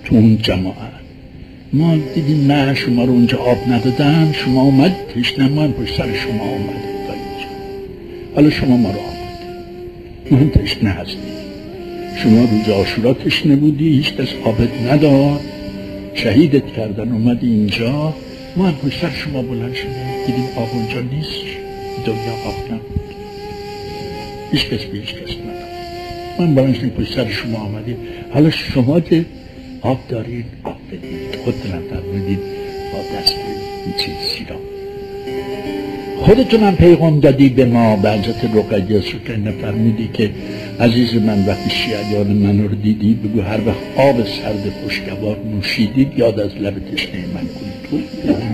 تو اون جماعت ما دیدیم نه شما رو اونجا آب ندادن، شما اومد تشنه، ما هم پشت سر شما اومده تا اینجا، حالا شما ما رو آمده، ما هم تشنه هستیم. شما روز عاشورا تشنه بودی، هیچ کس آبت نداد، شهیدت کردن، اومدی اینجا، ما هم پشت سر شما بلند شدیم، دیدیم آب اونجا نیست، دنیا آب نبود، هیچ کس به هیچ کس نداد، ما هم بلند شدیم پشت سر شما آمدیم، حالا شما که آب دارید آب بدید، خودتونم فرمودید با دست این چیز سیرا، خودتونم پیغام دادی به ما به حضرت رقیه سکینه، فرمودی که عزیز من وقتی شیعیان من رو دیدی بگو هر وقت آب سرد خوشگوار نوشیدید یاد از لب تشنه من کنید.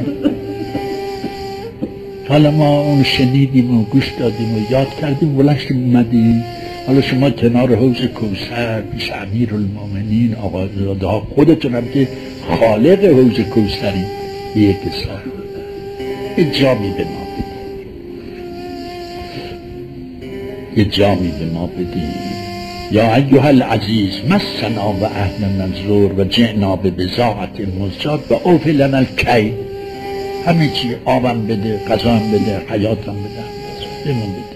حالا ما اون شنیدیم و گوش دادیم و یاد کردیم، بلند شدیم اومدیم، حالا شما کنار حوض کوثر پیش امیرالمومنین آقازاده ها، خودتونم که خالق حوض کوثری به یک حساب یه جامی به ما بدید، یه جامی به ما بدید. یا ایها العزیز مسنا و اهلنا الضر و جئنا ببضاعة مزجاة و اوفی لنا الکیل، همه چی، آبم بده، غذام بده، حیاتم بده، بهمون بده.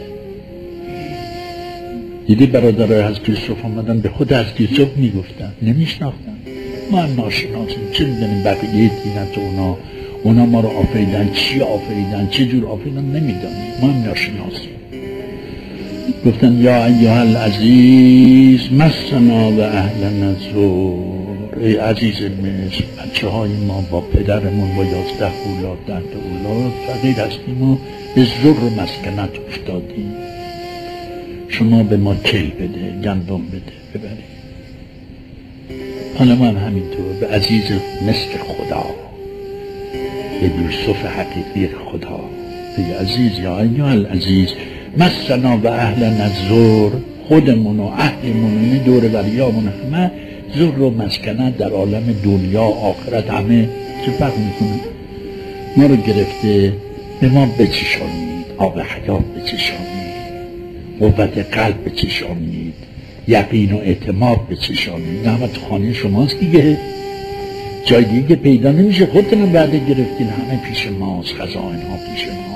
دیدی برادرای حضرت یوسف آمدن به خود حضرت یوسف میگفتن، نمیشناختن، ما هم ناشناسیم، چه میدونیم بقیه دینت اونا ما رو آفریدن، چی آفریدن، چه جور آفریدن نمیدانیم، ما هم ناشناسیم. گفتن یا ایها العزیز مسنا و اهلنا الضر، ای عزیز مصر، بچه های ما با پدرمون با 11 اولاد 10 اولاد فقیر هستیم و به ضر مسکنت افتادیم، شما به ما کیل بده، گندم بده ببرید. حالا من همینطور به عزیز مثل خدا، به یوسف حقیقی خدا، به عزیز یا ایها العزیز مسنا و اهلنا الضر، خودمون و اهلمون و دور وریامون همه ضر و مسکنت در عالم دنیا آخرت همه چه فرق میکنه، ما رو گرفته، به ما بچشانید، آب حیات بچشانید، قوت قلب بچشانید، یقین و اعتماد بچشانید. نعمت خانه شماست دیگه، جای دیگه پیدا نمیشه، خودتونم وعده گرفتین، همه پیش ماست، خزائن ها پیش ما.